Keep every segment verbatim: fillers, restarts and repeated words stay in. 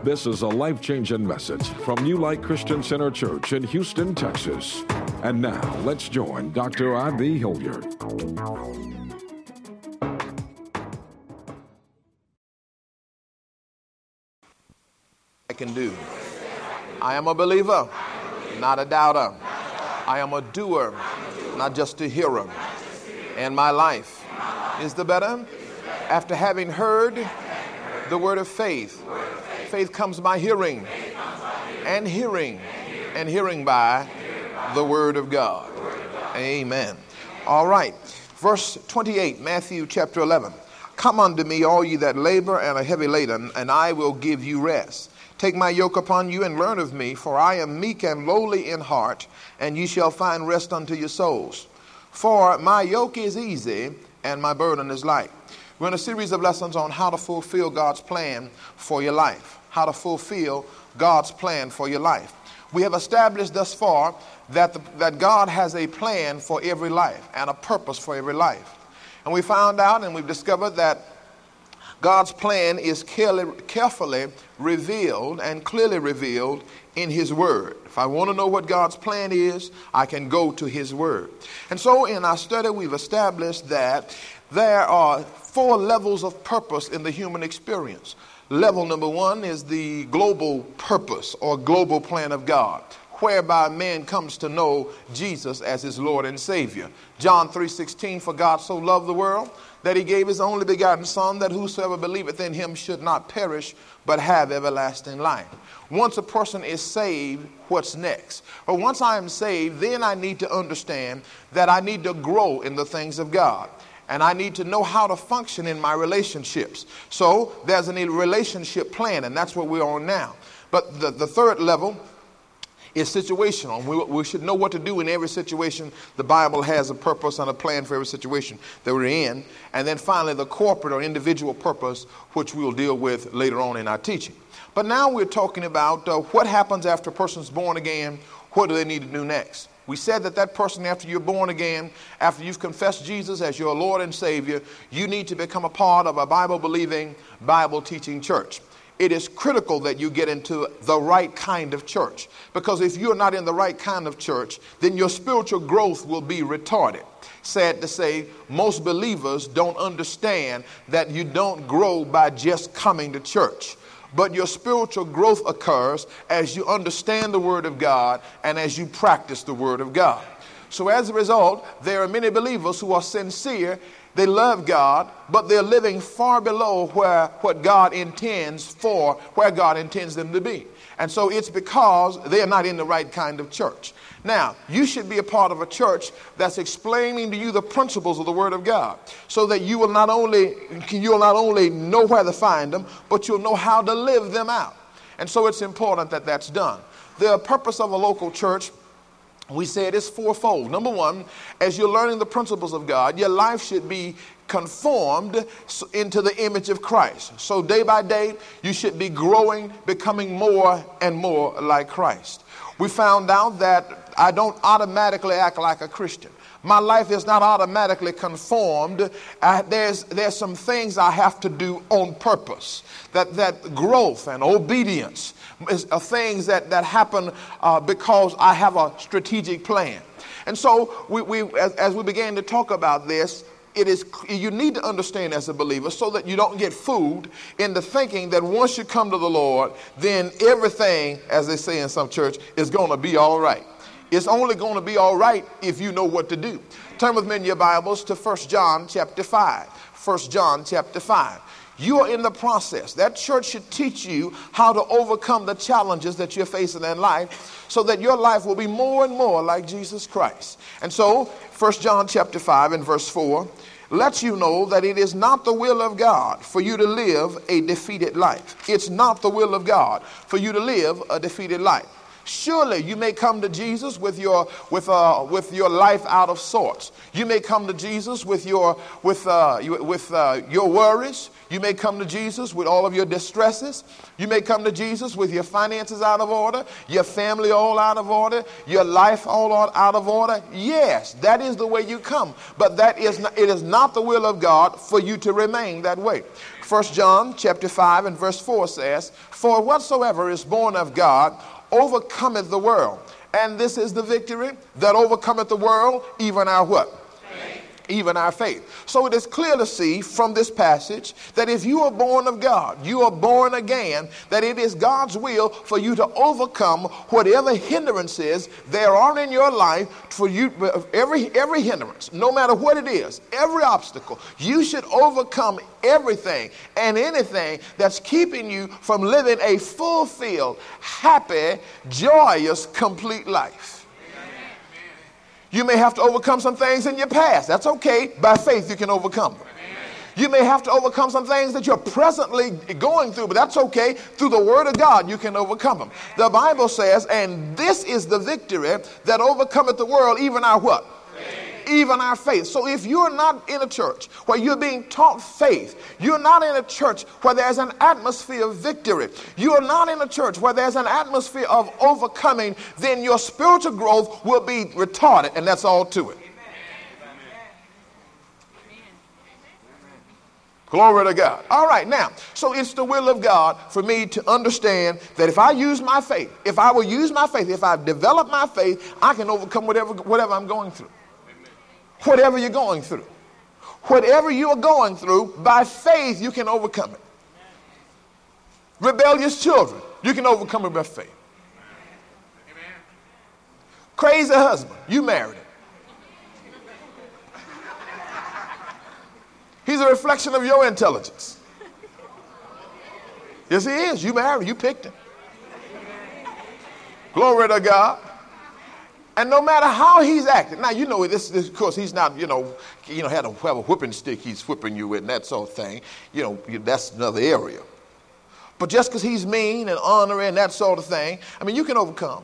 This is a life-changing message from New Light Christian Center Church in Houston, Texas. And now, let's join Doctor I B Hilliard. I can do. I am a believer, not a doubter. I am a doer, not just a hearer. And my life is the better after having heard the word of faith. Faith comes by hearing, and hearing, and hearing by the word of God. Amen. All right. Verse twenty-eight, Matthew chapter eleven. Come unto me, all ye that labor and are heavy laden, and I will give you rest. Take my yoke upon you and learn of me, for I am meek and lowly in heart, and ye shall find rest unto your souls. For my yoke is easy and my burden is light. We're in a series of lessons on how to fulfill God's plan for your life. How to fulfill God's plan for your life. We have established thus far that, the, that God has a plan for every life and a purpose for every life. And we found out and we've discovered that God's plan is carefully revealed and clearly revealed in His Word. If I want to know what God's plan is, I can go to His Word. And so in our study, we've established that there are four levels of purpose in the human experience. Level number one is the global purpose or global plan of God, whereby man comes to know Jesus as his Lord and Savior. John three sixteen, for God so loved the world that he gave his only begotten Son, that whosoever believeth in him should not perish, but have everlasting life. Once a person is saved, what's next? Well, once I am saved, then I need to understand that I need to grow in the things of God. And I need to know how to function in my relationships. So there's a relationship plan, and that's what we're on now. But the, the third level is situational. We, we should know what to do in every situation. The Bible has a purpose and a plan for every situation that we're in. And then finally, the corporate or individual purpose, which we'll deal with later on in our teaching. But now we're talking about uh, what happens after a person's born again. What do they need to do next? We said that that person, after you're born again, after you've confessed Jesus as your Lord and Savior, you need to become a part of a Bible-believing, Bible-teaching church. It is critical that you get into the right kind of church, because if you're not in the right kind of church, then your spiritual growth will be retarded. Sad to say, most believers don't understand that you don't grow by just coming to church. But your spiritual growth occurs as you understand the Word of God and as you practice the Word of God. So as a result, there are many believers who are sincere. They love God, but they're living far below where what God intends for, where God intends them to be. And so it's because they're not in the right kind of church. Now, you should be a part of a church that's explaining to you the principles of the Word of God, so that you will not only you'll not only know where to find them, but you'll know how to live them out. And so it's important that that's done. The purpose of a local church, we said, is fourfold. Number one, as you're learning the principles of God, your life should be conformed into the image of Christ. So day by day, you should be growing, becoming more and more like Christ. We found out that I don't automatically act like a Christian. My life is not automatically conformed. Uh, there's there's some things I have to do on purpose. That that growth and obedience is uh, things that, that happen uh, because I have a strategic plan. And so we, we as, as we began to talk about this, it is you need to understand as a believer so that you don't get fooled into thinking that once you come to the Lord, then everything, as they say in some church, is going to be all right. It's only going to be all right if you know what to do. Turn with me in your Bibles to First John chapter five. First John chapter five. You are in the process. That church should teach you how to overcome the challenges that you're facing in life, so that your life will be more and more like Jesus Christ. And so, First John chapter five and verse four lets you know that it is not the will of God for you to live a defeated life. It's not the will of God for you to live a defeated life. Surely you may come to Jesus with your with uh with your life out of sorts. You may come to Jesus with your with uh with uh, your worries. You may come to Jesus with all of your distresses. You may come to Jesus with your finances out of order, your family all out of order, your life all out of order. Yes, that is the way you come. But that is not, it is not the will of God for you to remain that way. First John chapter five and verse four says, "For whatsoever is born of God overcometh the world. And this is the victory that overcometh the world, even our what? Faith. Even our faith." So it is clear to see from this passage that if you are born of God, you are born again, that it is God's will for you to overcome whatever hindrances there are in your life. For you, every every hindrance, no matter what it is, every obstacle, you should overcome everything and anything that's keeping you from living a fulfilled, happy, joyous, complete life. You may have to overcome some things in your past. That's okay. By faith, you can overcome them. You may have to overcome some things that you're presently going through, but that's okay. Through the word of God, you can overcome them. The Bible says, and this is the victory that overcometh the world, even our what? Even our faith. So if you're not in a church where you're being taught faith, you're not in a church where there's an atmosphere of victory, you're not in a church where there's an atmosphere of overcoming, then your spiritual growth will be retarded, and that's all to it. Glory to God. All right, now, so it's the will of God for me to understand that if I use my faith, if I will use my faith, if I develop my faith, I can overcome whatever, whatever I'm going through. Whatever you're going through. Whatever you are going through, by faith, you can overcome it. Rebellious children, you can overcome it by faith. Crazy husband, you married him. He's a reflection of your intelligence. Yes, he is. You married him. You picked him. Glory to God. And no matter how he's acting, now you know this, this of course he's not, you know, you know, had a, have a whipping stick he's whipping you with and that sort of thing. You know, that's another area. But just because he's mean and ornery and that sort of thing, I mean, you can overcome.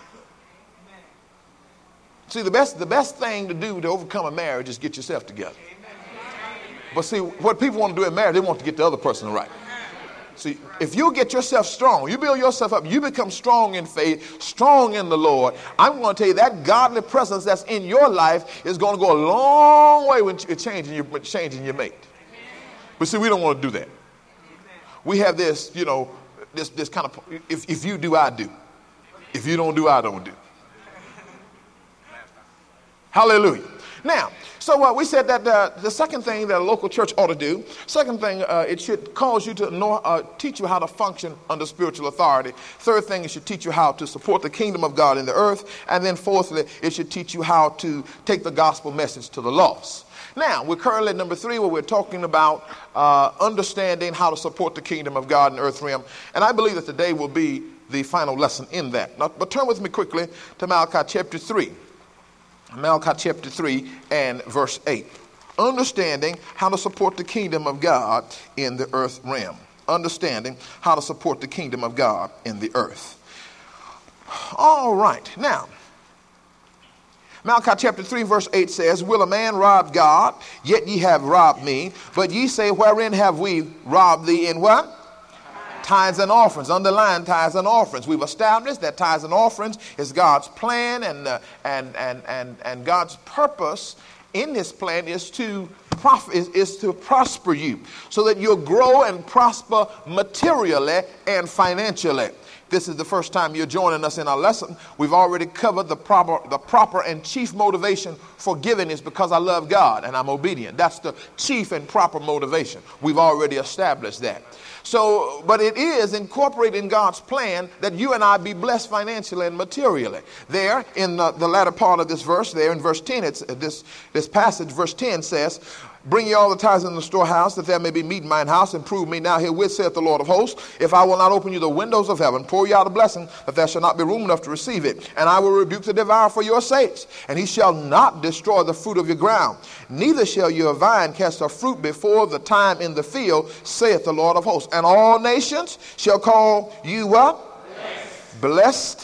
See, the best, the best thing to do to overcome a marriage is get yourself together. But see, what people want to do in marriage, they want to get the other person right. See, if you get yourself strong, you build yourself up, you become strong in faith, strong in the Lord, I'm going to tell you that godly presence that's in your life is going to go a long way when you're changing your, changing your mate. But see, we don't want to do that. We have this, you know, this, this kind of, if, if you do, I do. If you don't do, I don't do. Hallelujah. Now, so uh, we said that uh, the second thing that a local church ought to do, second thing, uh, it should cause you to know, uh, teach you how to function under spiritual authority. Third thing, it should teach you how to support the kingdom of God in the earth. And then fourthly, it should teach you how to take the gospel message to the lost. Now, we're currently at number three, where we're talking about uh, understanding how to support the kingdom of God in the earth realm. And I believe that today will be the final lesson in that. Now, but turn with me quickly to Malachi chapter three. Malachi chapter three and verse eight. Understanding how to support the kingdom of God in the earth realm. Understanding how to support the kingdom of God in the earth. All right. Now, Malachi chapter three verse eight says, "Will a man rob God? Yet ye have robbed me. But ye say, wherein have we robbed thee? In what? Tithes and offerings." Underline tithes and offerings. We've established that tithes and offerings is God's plan, and uh, and and and and God's purpose in this plan is to prof- is, is to prosper you, so that you'll grow and prosper materially and financially. This is the first time you're joining us in our lesson. We've already covered the proper the proper and chief motivation for giving is because I love God and I'm obedient. That's the chief and proper motivation. We've already established that. So, but it is incorporated in God's plan that you and I be blessed financially and materially. There in the, the latter part of this verse, there in verse ten, it's this, this passage, verse ten says, "Bring ye all the tithes in the storehouse, that there may be meat in mine house, and prove me now herewith, saith the Lord of hosts, if I will not open you the windows of heaven, pour you out a blessing, that there shall not be room enough to receive it. And I will rebuke the devourer for your sakes, and he shall not destroy the fruit of your ground. Neither shall your vine cast her fruit before the time in the field, saith the Lord of hosts. And all nations shall call you what? Blessed. Blessed.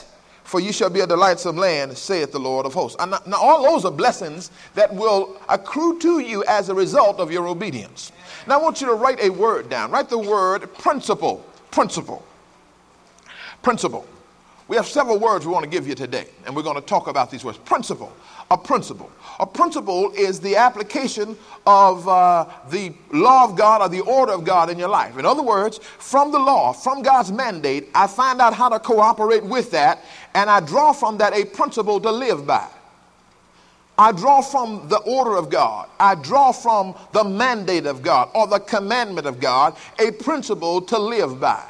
for you shall be a delightsome land, saith the Lord of hosts. And now, now all those are blessings that will accrue to you as a result of your obedience. Now I want you to write a word down. Write the word principle. Principle. Principle. We have several words we want to give you today, and we're going to talk about these words. Principle. A principle. A principle is the application of uh, the law of God or the order of God in your life. In other words, from the law, from God's mandate, I find out how to cooperate with that, and I draw from that a principle to live by. I draw from the order of God. I draw from the mandate of God or the commandment of God a principle to live by.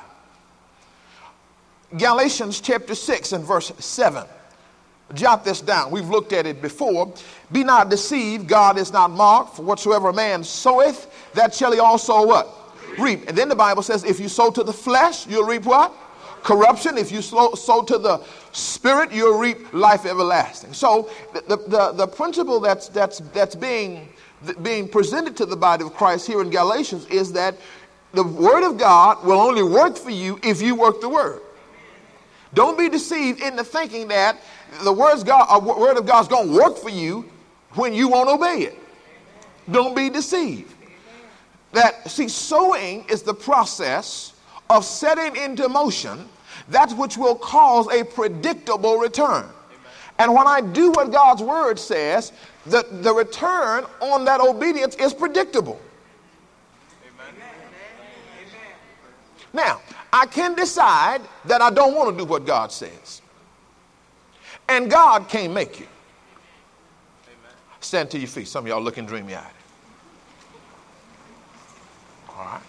Galatians chapter six and verse seven. Jot this down. We've looked at it before. Be not deceived. God is not mocked. For whatsoever a man soweth, that shall he also what? Reap. And then the Bible says, if you sow to the flesh, you'll reap what? Corruption. If you sow, sow to the spirit, you'll reap life everlasting. So the, the, the principle that's, that's, that's being, being presented to the body of Christ here in Galatians is that the word of God will only work for you if you work the word. Don't be deceived into thinking that the words God, uh, word of God is going to work for you when you won't obey it. Don't be deceived. That, see, sowing is the process of setting into motion that which will cause a predictable return. And when I do what God's word says, the, the return on that obedience is predictable. Now, I can decide that I don't want to do what God says. And God can't make you. Amen. Stand to your feet. Some of y'all looking dreamy-eyed. All right.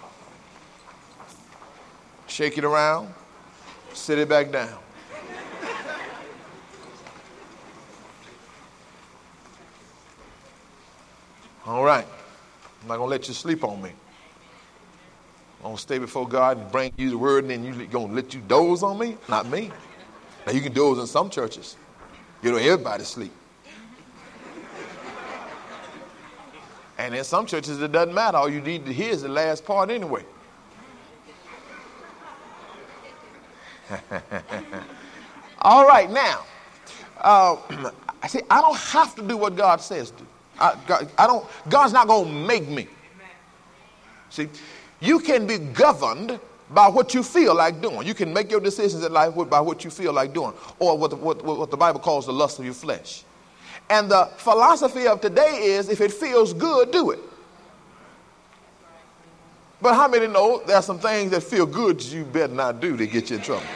Shake it around. Sit it back down. All right. I'm not going to let you sleep on me. I'm going to stay before God and bring you the word, and then you're going to let you doze on me? Not me. Now, you can doze in some churches. You know, everybody sleep. And in some churches, it doesn't matter. All you need to hear is the last part anyway. All right, now, uh, I say I don't have to do what God says to. I, God, I don't. God's not going to make me. See, you can be governed by what you feel like doing. You can make your decisions in life by what you feel like doing, or what the, what, what the Bible calls the lust of your flesh. And the philosophy of today is, if it feels good, do it. But how many know there are some things that feel good you better not do to get you in trouble?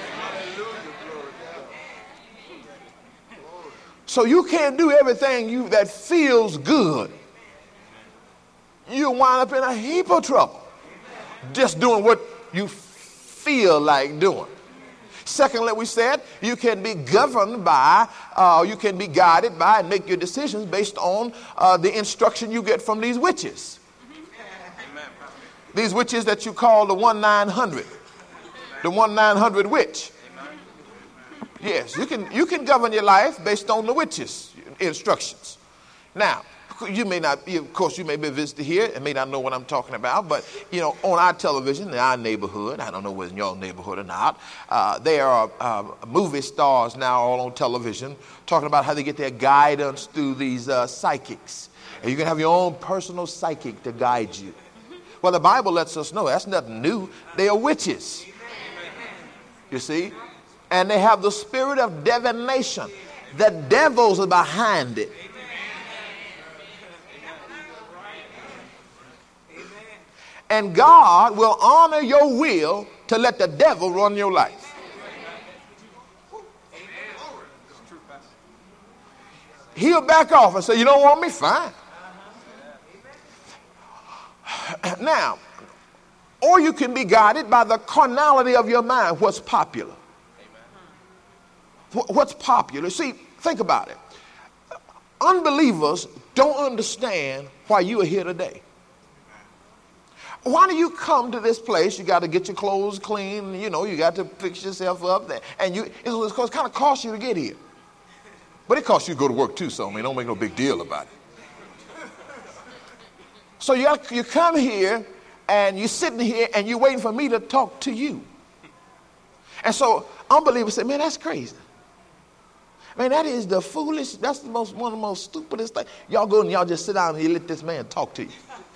So you can't do everything you that feels good. You'll wind up in a heap of trouble just doing what you feel like doing. Secondly, we said you can be governed by, uh, you can be guided by and make your decisions based on uh, the instruction you get from these witches. These witches that you call the one nine hundred, the one nine hundred witch. Yes, you can you can govern your life based on the witches' instructions. Now, you may not, of course, you may be a visitor here and may not know what I'm talking about, but, you know, on our television, in our neighborhood, I don't know whether in your neighborhood or not, uh, there are uh, movie stars now all on television talking about how they get their guidance through these uh, psychics. And you can have your own personal psychic to guide you. Well, the Bible lets us know that's nothing new. They are witches. You see? And they have the spirit of divination. The devils are behind it. And God will honor your will to let the devil run your life. He'll back off and say, you don't want me? Fine. Now, or you can be guided by the carnality of your mind, what's popular. What's popular? See, think about it. Unbelievers don't understand why you are here today. Why do you come to this place? You got to get your clothes clean, you know, you got to fix yourself up there. And you, it's, it's kind of cost you to get here. But it costs you to go to work too, so I mean, don't make no big deal about it. So you, got, you come here and you're sitting here and you're waiting for me to talk to you. And so unbelievers say, man, that's crazy. Man, that is the foolish, that's the most, one of the most stupidest things. Y'all go and y'all just sit down and you let this man talk to you.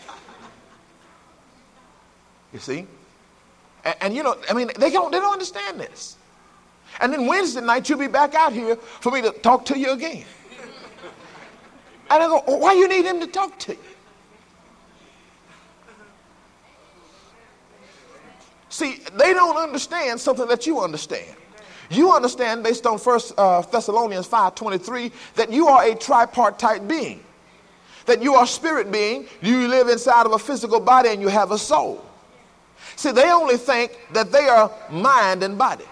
You see? And, and you know, I mean, they don't, they don't understand this. And then Wednesday night, you'll be back out here for me to talk to you again. And I go, well, why you need him to talk to you? See, they don't understand something that you understand. You understand, based on First uh, Thessalonians five twenty-three, that you are a tripartite being. That you are a spirit being, you live inside of a physical body, and you have a soul. See, they only think that they are mind and body.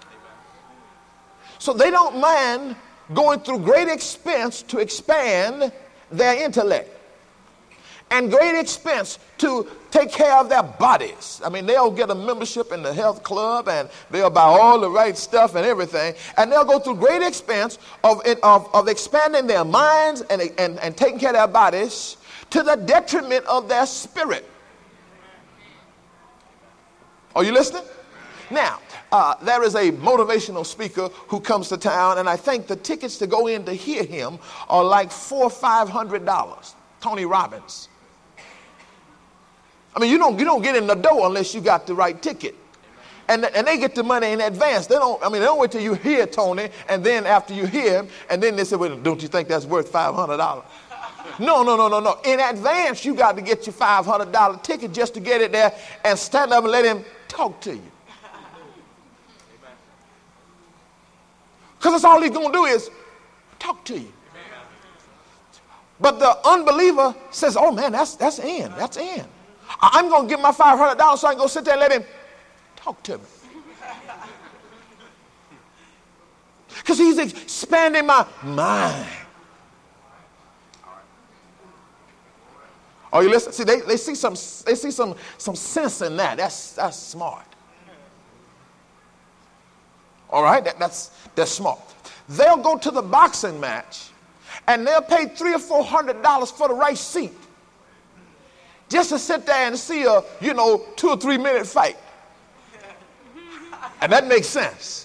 So they don't mind going through great expense to expand their intellect and great expense to take care of their bodies. I mean, they'll get a membership in the health club and they'll buy all the right stuff and everything, and they'll go through great expense of, of, of expanding their minds and, and, and taking care of their bodies to the detriment of their spirit. Are you listening? Now, uh, there is a motivational speaker who comes to town, and I think the tickets to go in to hear him are like four or five hundred dollars. Tony Robbins. I mean, you don't you don't get in the door unless you got the right ticket, and and they get the money in advance. They don't. I mean, they don't wait till you hear Tony, and then after you hear him, and then they say, "Well, don't you think that's worth five hundred dollars?" No, no, no, no, no. In advance, you got to get your five hundred dollar ticket just to get it there and stand up and let him talk to you. Because that's all he's going to do is talk to you. But the unbeliever says, oh man, that's that's in, that's in. I'm going to give my five hundred dollars so I can go sit there and let him talk to me. Because he's expanding my mind. Are you listening? See, they, they see some they see some some sense in that. That's that's smart. All right, that, that's that's smart. They'll go to the boxing match and they'll pay three or four hundred dollars for the right seat, just to sit there and see a you know two or three minute fight, and that makes sense.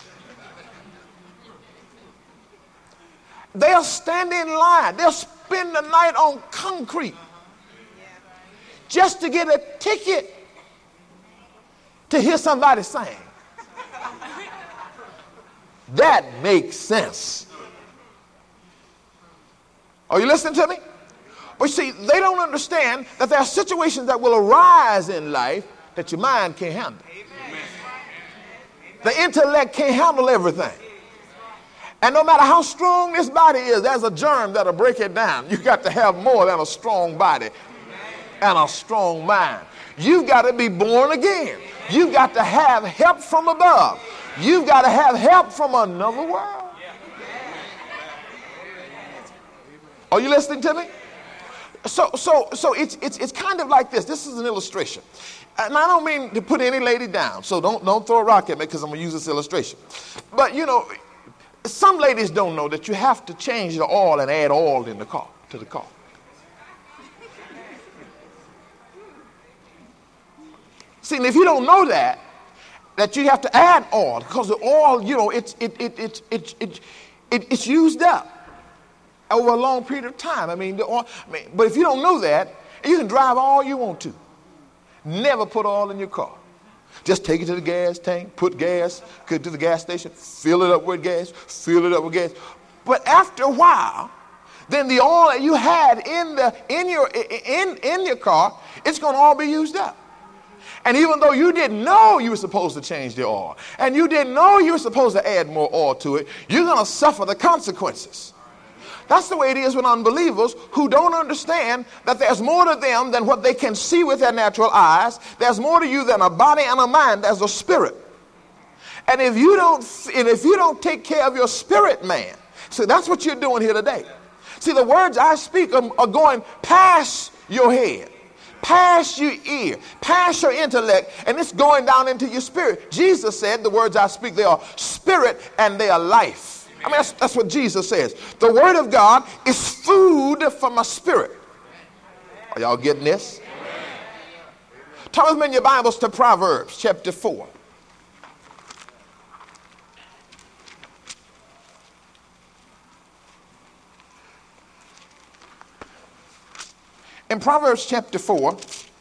They'll stand in line. They'll spend the night on concrete just to get a ticket to hear somebody sing. That makes sense. Are you listening to me? But see, they don't understand that there are situations that will arise in life that your mind can't handle. Amen. The intellect can't handle everything. And no matter how strong this body is, there's a germ that'll break it down. You got to have more than a strong body and a strong mind. You've got to be born again. You've got to have help from above. You've got to have help from another world. Are you listening to me? So, so, so it's it's it's kind of like this. This is an illustration, and I don't mean to put any lady down. So don't don't throw a rock at me because I'm gonna use this illustration. But you know, some ladies don't know that you have to change the oil and add oil in the car to the car. See, and if you don't know that, that you have to add oil, because the oil, you know, it's it it it it it, it it's used up over a long period of time. I mean, the oil, I mean, but if you don't know that, you can drive all you want to. Never put oil in your car. Just take it to the gas tank, put gas, go to the gas station, fill it up with gas, fill it up with gas. But after a while, then the oil that you had in the in your in in your car, it's going to all be used up. And even though you didn't know you were supposed to change the oil, and you didn't know you were supposed to add more oil to it, you're going to suffer the consequences. That's the way it is with unbelievers who don't understand that there's more to them than what they can see with their natural eyes. There's more to you than a body and a mind. There's a spirit. And if you don't, and if you don't take care of your spirit man, see, that's what you're doing here today. See, the words I speak are, are going past your head, past your ear, past your intellect, and it's going down into your spirit. Jesus said the words I speak, they are spirit and they are life. I mean, that's, that's what Jesus says. The word of God is food for my spirit. Are y'all getting this? Turn with me in your Bibles to Proverbs chapter four. In Proverbs chapter four,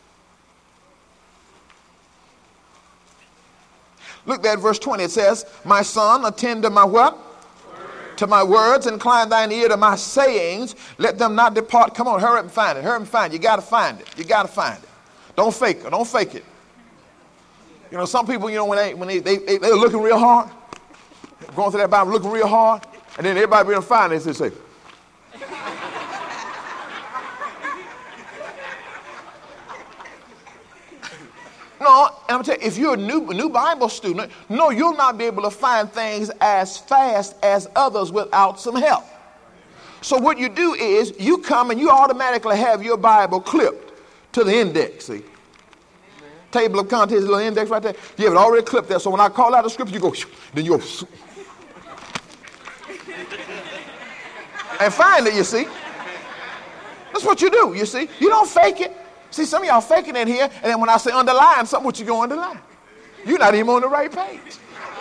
look at verse twenty. It says, my son, attend to my what? Word. To my words, incline thine ear to my sayings. Let them not depart. Come on, hurry up and find it. Hurry up and find it. You got to find it. You got to find it. Don't fake it. Don't fake it. You know, some people, you know, when they when they, they, they they're looking real hard, going through that Bible looking real hard, and then everybody be able to find it, they say, no, and I'm telling you, if you're a new, new Bible student, no, you'll not be able to find things as fast as others without some help. So what you do is you come and you automatically have your Bible clipped to the index, see? Table of contents, little index right there. You have it already clipped there. So when I call out the scripture, you go, then you go, and find it, you see. That's what you do, you see. You don't fake it. See, some of y'all faking it here, and then when I say underline something, what you go underline? You're not even on the right page.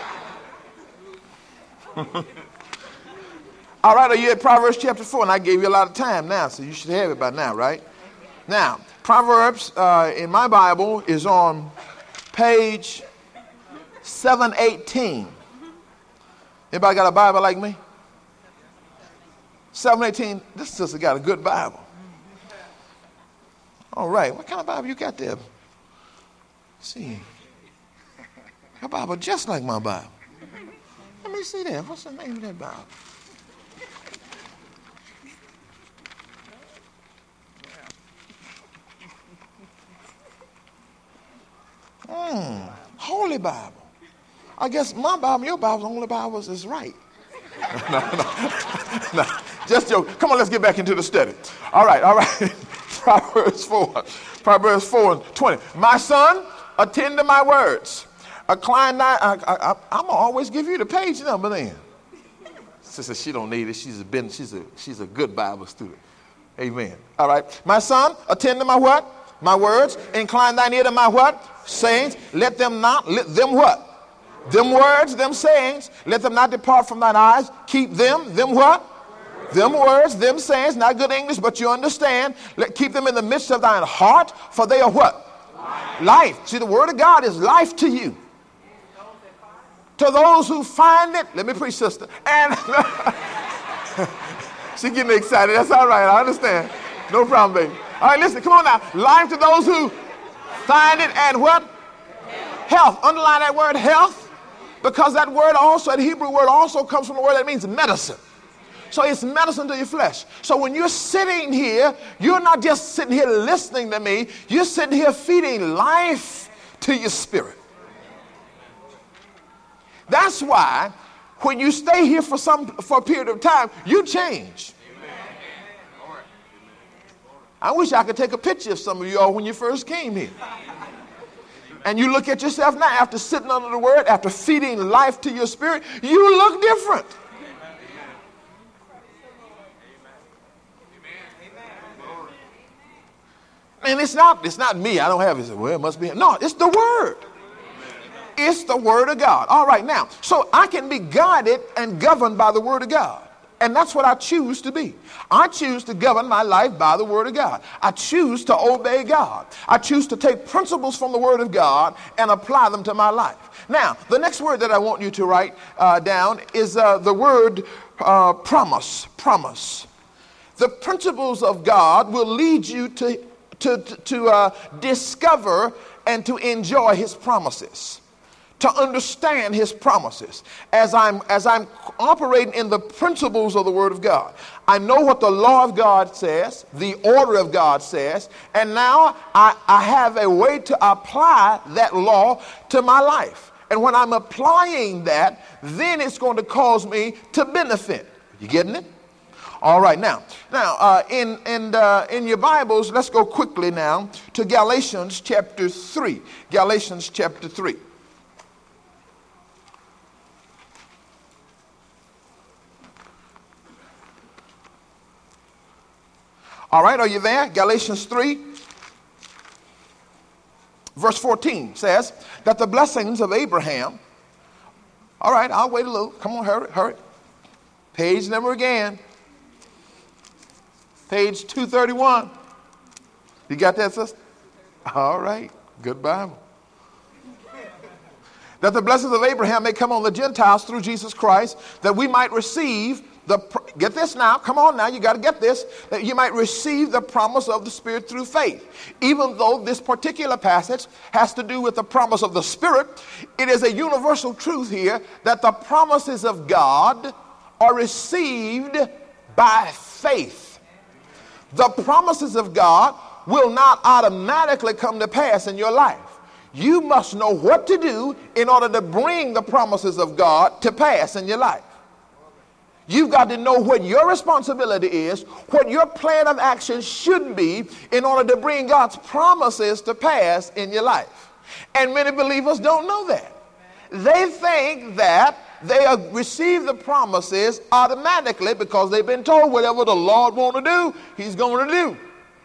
All right, are you at Proverbs chapter four? And I gave you a lot of time now, so you should have it by now, right? Now, Proverbs uh, in my Bible is on page seven eighteen. Anybody got a Bible like me? seven eighteen. This sister got a good Bible. All right, what kind of Bible you got there? Let's see, your Bible just like my Bible. Let me see that. What's the name of that Bible? Hmm, Holy Bible. I guess my Bible, your Bible, the only Bible is right. no, no, no, just joke. Come on, let's get back into the study. All right, all right. Proverbs four, Proverbs four and twenty. My son, attend to my words. Incline thy, I, I, I, I'm gonna always give you the page number then. Sister, she don't need it. She's a been, she's a she's a good Bible student. Amen. All right. My son, attend to my what? My words. Incline thine ear to my what? Sayings. Let them not, let them what? Them words, them sayings. Let them not depart from thine eyes. Keep them, them what? Them words, them sayings, not good English, but you understand. Let, keep them in the midst of thine heart, for they are what? Life. Life. See, the word of God is life to you. To those who find it, let me preach, sister. And she getting excited. That's all right. I understand. No problem, baby. All right, listen. Come on now. Life to those who find it, and what? Health. Health. Underline that word health, because that word also, that Hebrew word also comes from the word that means medicine. So it's medicine to your flesh. So when you're sitting here, you're not just sitting here listening to me. You're sitting here feeding life to your spirit. That's why when you stay here for some for a period of time, you change. I wish I could take a picture of some of you all when you first came here. And you look at yourself now after sitting under the word, after feeding life to your spirit, you look different. And it's not, it's not me. I don't have it. Well, it must be. No, it's the word. It's the word of God. All right, now, so I can be guided and governed by the word of God. And that's what I choose to be. I choose to govern my life by the word of God. I choose to obey God. I choose to take principles from the word of God and apply them to my life. Now, the next word that I want you to write uh, down is uh, the word uh, promise. Promise. The principles of God will lead you to to, to uh, discover and to enjoy his promises, to understand his promises. As I'm, as I'm operating in the principles of the word of God, I know what the law of God says, the order of God says, and now I, I have a way to apply that law to my life. And when I'm applying that, then it's going to cause me to benefit. You getting it? All right, now, now uh, in in uh, in your Bibles, let's go quickly now to Galatians chapter three. Galatians chapter three. All right, are you there? Galatians three, verse fourteen says that the blessings of Abraham. All right, I'll wait a little. Come on, hurry, hurry. Page number again. Page two thirty-one. You got that, sister? All right. Good Bible. That the blessings of Abraham may come on the Gentiles through Jesus Christ, that we might receive the, get this now, come on now, you got to get this, that you might receive the promise of the Spirit through faith. Even though this particular passage has to do with the promise of the Spirit, it is a universal truth here that the promises of God are received by faith. The promises of God will not automatically come to pass in your life. You must know what to do in order to bring the promises of God to pass in your life. You've got to know what your responsibility is, what your plan of action should be in order to bring God's promises to pass in your life. And many believers don't know that. They think that they receive the promises automatically because they've been told whatever the Lord wants to do, he's going to do.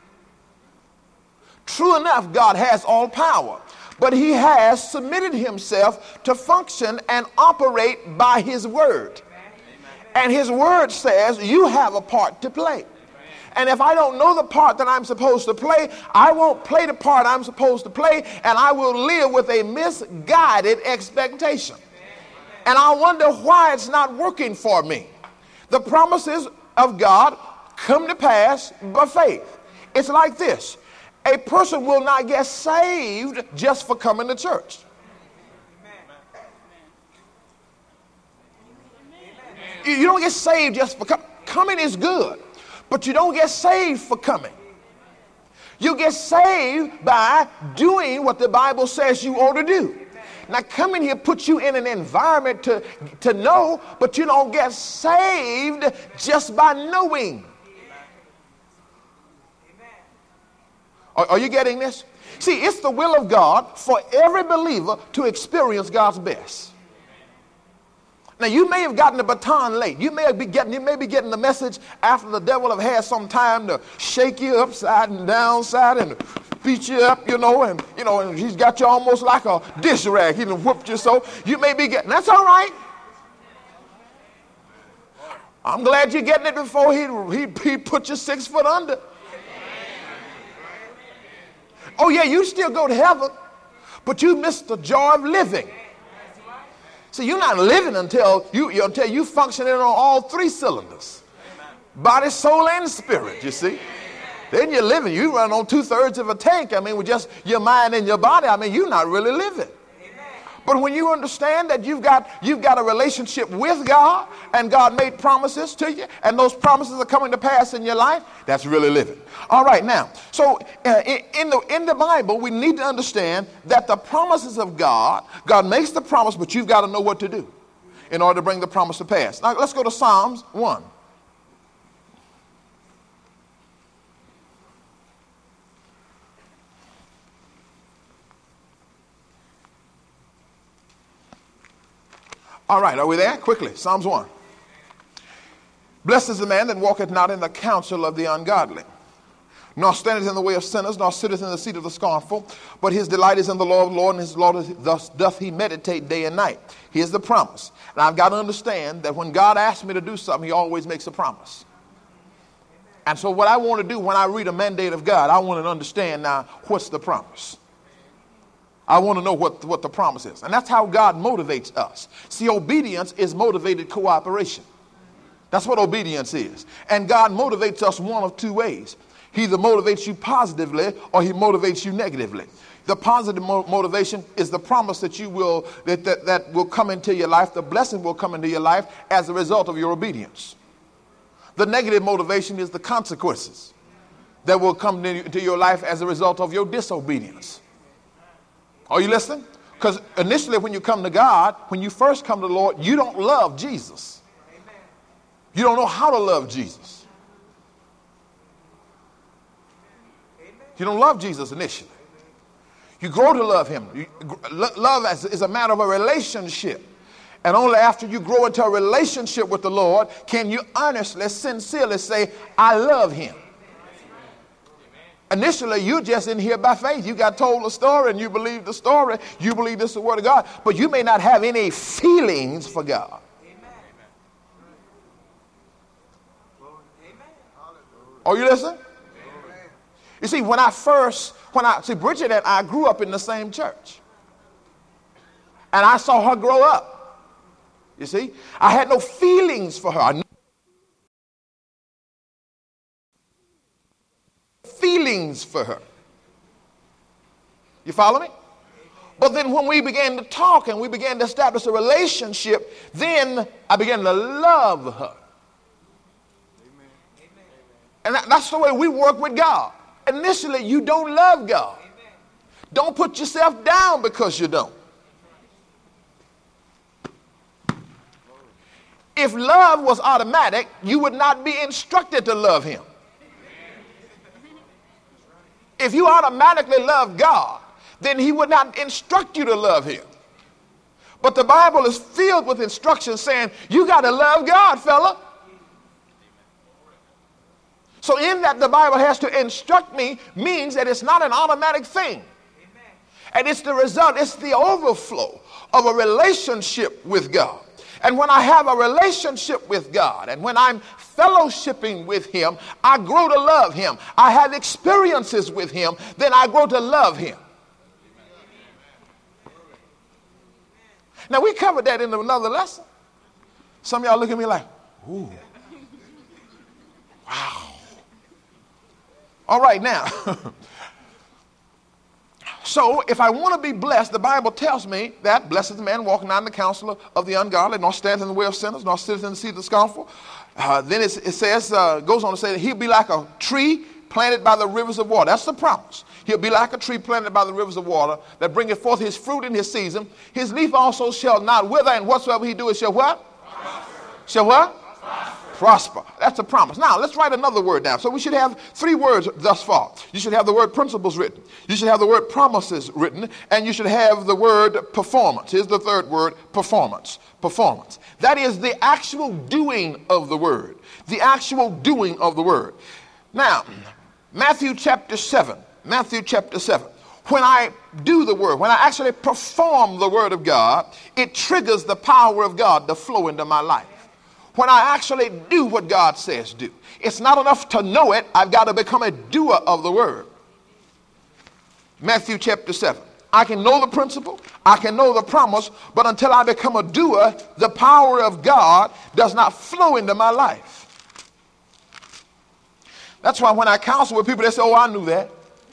True enough, God has all power, but he has submitted himself to function and operate by his word. And his word says you have a part to play. And if I don't know the part that I'm supposed to play, I won't play the part I'm supposed to play, and I will live with a misguided expectation. And I wonder why it's not working for me. The promises of God come to pass by faith. It's like this. A person will not get saved just for coming to church. You don't get saved just for coming. Coming is good, but you don't get saved for coming. You get saved by doing what the Bible says you ought to do. Now, coming here puts you in an environment to, to know, but you don't get saved just by knowing. Are, are you getting this? See, it's the will of God for every believer to experience God's best. Now, you may have gotten the baton late. You may be getting, you may be getting the message after the devil have had some time to shake you upside and downside and beat you up, you know, and you know, and he's got you almost like a dish rag. He done whooped you so. You may be getting, that's all right. I'm glad you're getting it before he, he, he put you six foot under. Oh yeah, you still go to heaven, but you missed the joy of living. See, you're not living until you, you until you functioning on all three cylinders. Body, soul, and spirit, you see. Then you're living. You run on two-thirds of a tank. I mean, with just your mind and your body, I mean, you're not really living. But when you understand that you've got, you've got a relationship with God, and God made promises to you, and those promises are coming to pass in your life, that's really living. All right, now, so uh, in, in, the, in the Bible, we need to understand that the promises of God, God makes the promise, but you've got to know what to do in order to bring the promise to pass. Now, let's go to Psalms one. All right, are we there? Quickly, Psalms one. Blessed is the man that walketh not in the counsel of the ungodly, nor standeth in the way of sinners, nor sitteth in the seat of the scornful, but his delight is in the law of the Lord, and his law thus doth he meditate day and night. Here's the promise. And I've got to understand that when God asks me to do something, he always makes a promise. And so what I want to do when I read a mandate of God, I want to understand now what's the promise. I want to know what, what the promise is. And that's how God motivates us. See, obedience is motivated cooperation. That's what obedience is. And God motivates us one of two ways. He either motivates you positively or he motivates you negatively. The positive mo- motivation is the promise that you will, that, that, that will come into your life. The blessing will come into your life as a result of your obedience. The negative motivation is the consequences that will come into your life as a result of your disobedience. Are you listening? Because initially when you come to God, when you first come to the Lord, you don't love Jesus. You don't know how to love Jesus. You don't love Jesus initially. You grow to love him. You, love is a matter of a relationship. And only after you grow into a relationship with the Lord can you honestly, sincerely say, I love him. Initially, you just in here by faith. You got told a story and you believe the story. You believe this is the word of God. But you may not have any feelings for God. Are you listening? You see, when I first, when I, see, Bridget and I grew up in the same church. And I saw her grow up. You see, I had no feelings for her. I feelings for her. You follow me? But then when we began to talk and we began to establish a relationship, then I began to love her. Amen. And that, that's the way we work with God. Initially, you don't love God. Amen. Don't put yourself down because you don't. If love was automatic, you would not be instructed to love him. If you automatically love God, then he would not instruct you to love him. But the Bible is filled with instructions saying, you got to love God, fella. So in that, the Bible has to instruct me means that it's not an automatic thing. And it's the result, it's the overflow of a relationship with God. And when I have a relationship with God, and when I'm fellowshipping with him, I grow to love him. I have experiences with him, then I grow to love him. Now, we covered that in another lesson. Some of y'all look at me like, ooh, wow. All right, now. So, if I want to be blessed, the Bible tells me that blessed is the man walking not in the counsel of the ungodly, nor stands in the way of sinners, nor sitteth in the seat of the scornful. Uh, then it, it says, uh, goes on to say that he'll be like a tree planted by the rivers of water. That's the promise. He'll be like a tree planted by the rivers of water that bringeth forth his fruit in his season. His leaf also shall not wither, and whatsoever he doeth shall what? Prosper. Shall what? Prosper. Prosper. That's a promise. Now, let's write another word down. So we should have three words thus far. You should have the word principles written. You should have the word promises written. And you should have the word performance. Here's the third word, performance. Performance. That is the actual doing of the word. The actual doing of the word. Now, Matthew chapter seven. Matthew chapter seven. When I do the word, when I actually perform the word of God, it triggers the power of God to flow into my life. When I actually do what God says do. It's not enough to know it. I've got to become a doer of the word. Matthew chapter seven. I can know the principle. I can know the promise. But until I become a doer, the power of God does not flow into my life. That's why when I counsel with people, they say, oh, I knew that.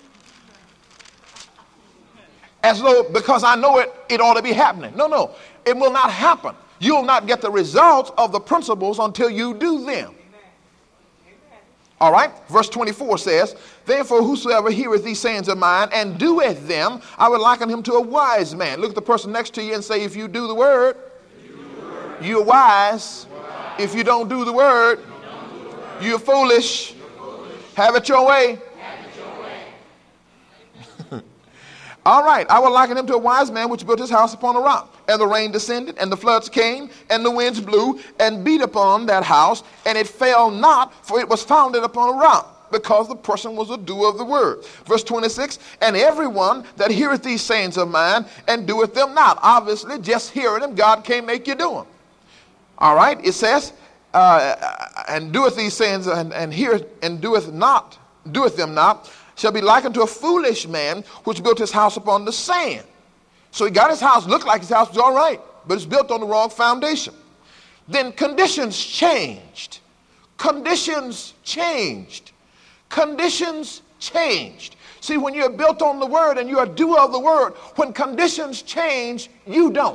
As though because I know it, it ought to be happening. No, no. It will not happen. You'll not get the results of the principles until you do them. Amen. All right. Verse twenty-four says, therefore whosoever heareth these sayings of mine and doeth them, I would liken him to a wise man. Look at the person next to you and say, if you do the word, do the word you're wise. wise. If you don't do the word, do the word you're, foolish. you're foolish. Have it your way. All right, I will liken him to a wise man which built his house upon a rock. And the rain descended, and the floods came, and the winds blew, and beat upon that house, and it fell not, for it was founded upon a rock, because the person was a doer of the word. Verse twenty-six, and everyone that heareth these sayings of mine, and doeth them not. Obviously, just hearing them, God can't make you do them. All right, it says, uh, and doeth these sayings, and, and heareth, and doeth not, doeth them not, shall be likened to a foolish man which built his house upon the sand. So he got his house, looked like his house was all right, but it's built on the wrong foundation. Then conditions changed. Conditions changed. Conditions changed. See, when you're built on the word and you're a doer of the word, when conditions change, you don't.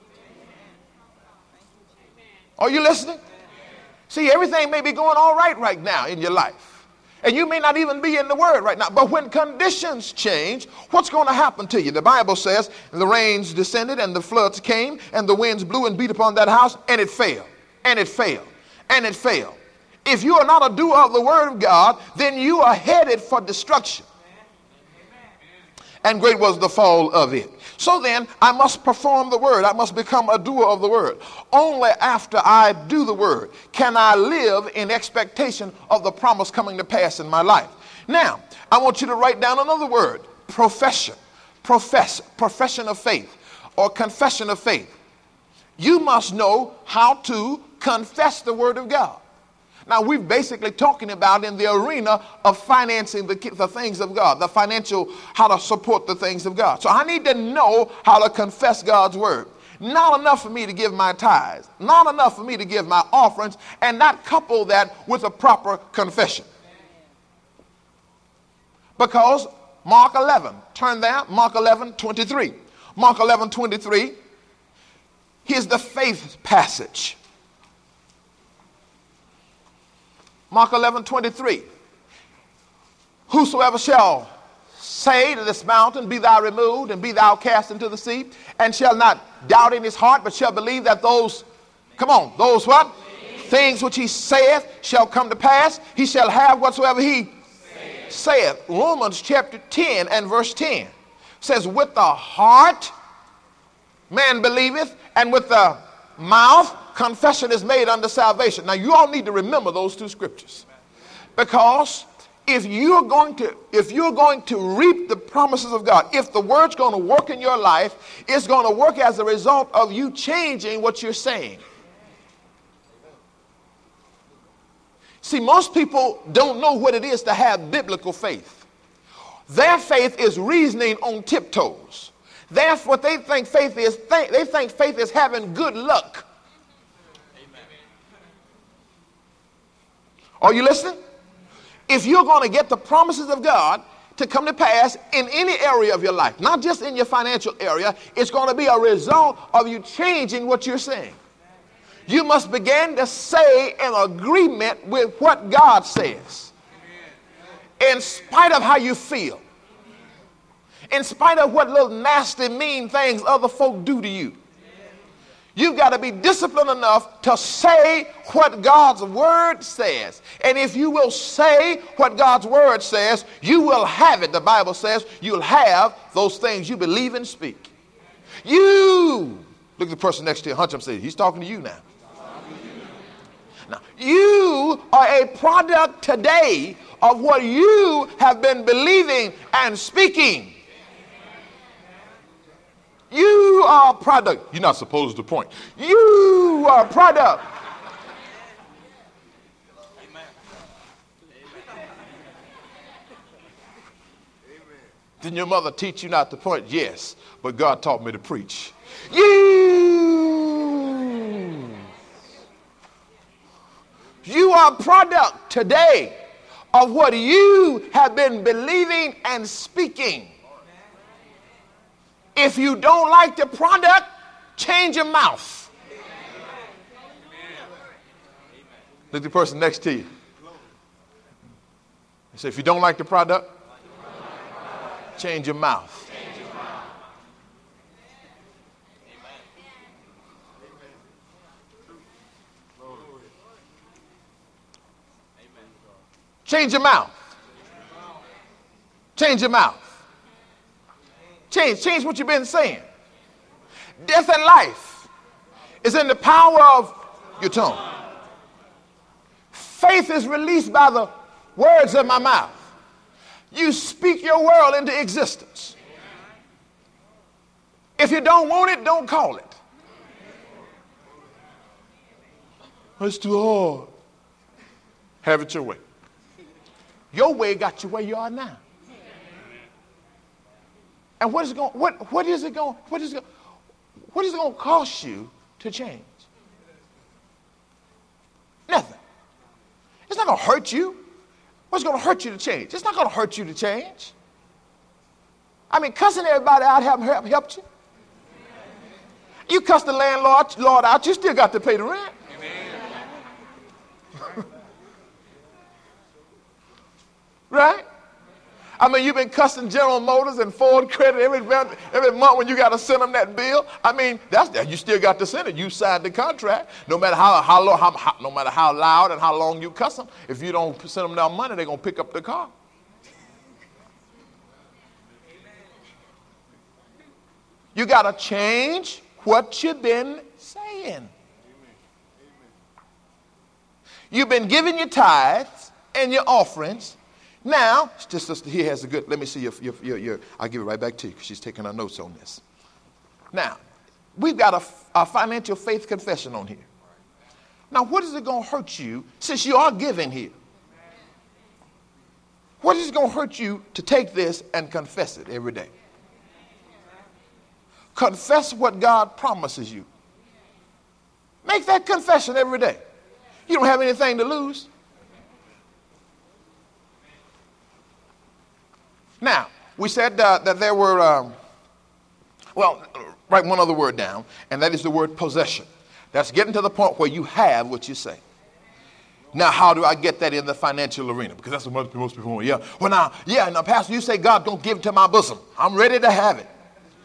Are you listening? See, everything may be going all right right now in your life. And you may not even be in the word right now. But when conditions change, what's going to happen to you? The Bible says, and the rains descended, and the floods came, and the winds blew and beat upon that house, and it fell, and it fell, and it fell. If you are not a doer of the word of God, then you are headed for destruction. And great was the fall of it. So then, I must perform the word. I must become a doer of the word. Only after I do the word can I live in expectation of the promise coming to pass in my life. Now, I want you to write down another word. Profession. Profess. Profession of faith or confession of faith. You must know how to confess the word of God. Now, we're basically talking about in the arena of financing the, the things of God, the financial, how to support the things of God. So I need to know how to confess God's word. Not enough for me to give my tithes, not enough for me to give my offerings, and not couple that with a proper confession. Because Mark eleven, turn there, Mark eleven, twenty-three. Mark eleven, twenty-three, here's the faith passage. Mark eleven, twenty-three. Whosoever shall say to this mountain, be thou removed, and be thou cast into the sea, and shall not doubt in his heart, but shall believe that those, come on, those what? Things which he saith shall come to pass, he shall have whatsoever he saith. Romans chapter ten and verse ten says, with the heart man believeth, and with the mouth confession is made unto salvation. Now you all need to remember those two scriptures, because if you're going to if you're going to reap the promises of God, if the word's going to work in your life, it's going to work as a result of you changing what you're saying. See, most people don't know what it is to have biblical faith. Their faith is reasoning on tiptoes. That's what they think faith is. They think faith is having good luck. Are you listening? If you're going to get the promises of God to come to pass in any area of your life, not just in your financial area, it's going to be a result of you changing what you're saying. You must begin to say in agreement with what God says, in spite of how you feel, in spite of what little nasty, mean things other folk do to you. You've got to be disciplined enough to say what God's word says. And if you will say what God's word says, you will have it. The Bible says you'll have those things you believe and speak. You, look at the person next to you, hunch him, say, he's talking to you now. Now, you are a product today of what you have been believing and speaking. You are a product. You're not supposed to point. You are a product. Amen. Didn't your mother teach you not to point? Yes, but God taught me to preach. You. You are a product today of what you have been believing and speaking. If you don't like the product, change your mouth. Look at the person next to you. Say, if you don't like the product, change your mouth. Change your mouth. Change your mouth. Change, change what you've been saying. Death and life is in the power of your tongue. Faith is released by the words of my mouth. You speak your world into existence. If you don't want it, don't call it. It's too hard. Have it your way. Your way got you where you are now. And what is it going? What what is it going? What is it? What is it going to cost you to change? Nothing. It's not going to hurt you. What's going to hurt you to change? It's not going to hurt you to change. I mean, cussing everybody out haven't helped you. You cuss the landlord Lord out, you still got to pay the rent. Right? I mean, you've been cussing General Motors and Ford Credit every, every month when you got to send them that bill. I mean, that's that. You still got to send it. You signed the contract. No matter how, how, low, how, how no matter how loud and how long you cuss them, if you don't send them that money, they're going to pick up the car. You got to change what you've been saying. You've been giving your tithes and your offerings. Now, just sister here has a good, let me see your, your, your, your I'll give it right back to you because she's taking her notes on this. Now, we've got a, a financial faith confession on here. Now, what is it going to hurt you since you are giving here? What is it going to hurt you to take this and confess it every day? Confess what God promises you. Make that confession every day. You don't have anything to lose. Now, we said uh, that there were, um, well, write one other word down, and that is the word possession. That's getting to the point where you have what you say. Now, how do I get that in the financial arena? Because that's what most people want. Yeah. Well, now, yeah, now, Pastor, you say, God, don't give it to my bosom. I'm ready to have it.